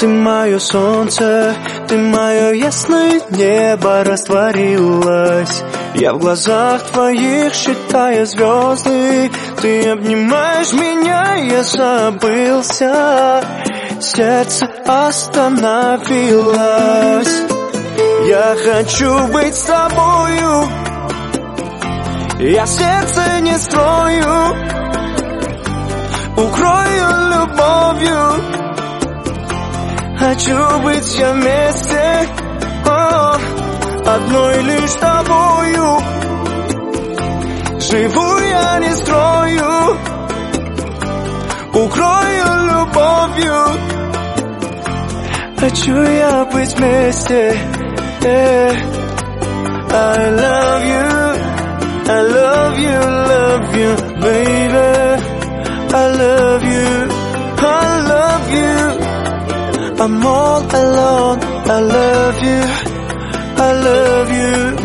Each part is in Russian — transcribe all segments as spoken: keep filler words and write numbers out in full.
Ты мое солнце, ты мое ясное небо растворилось. Я в глазах твоих считаю звезды. Ты обнимаешь меня, я забылся. Сердце остановилось. Я хочу быть с тобою. Я сердце не строю, укрою любовью. Хочу быть я вместе, о, одной лишь тобою. Живу я не строю, укрою любовью. Хочу я быть вместе. Yeah. I love you, I love you, love you, baby. I love you, I love you. I'm all alone. I love you, I love you.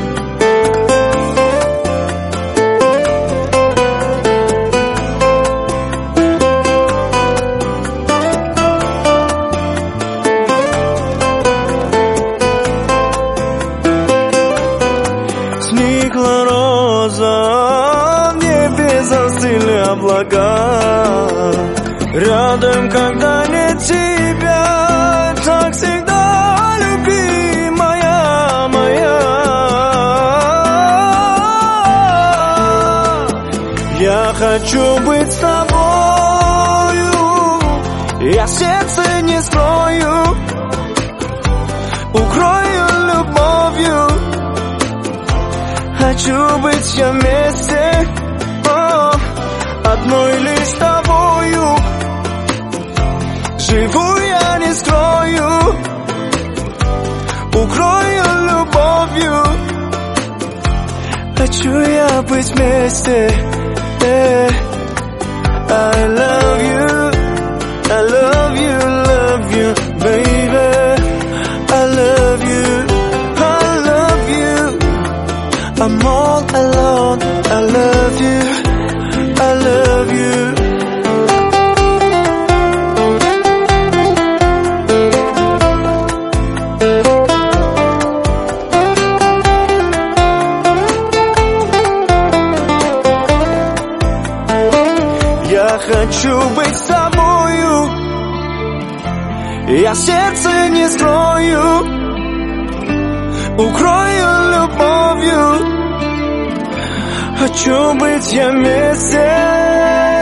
Сникла роза, в небе застыли облака. Рядом, когда нет тебя, так всегда, любимая моя. Я хочу быть с тобою. Я сердце не строю, укрою любовью. Хочу быть я вместе, о, одной лишь тобою. Живу я не скрою, укрою любовью. Хочу я быть вместе. Yeah. I love you, I love you, love you, baby. I love you, I love you. I'm all alone. I love you, I love you. Я хочу быть с тобою. Я сердце не строю, укрою любовью. Хочу быть я вместе.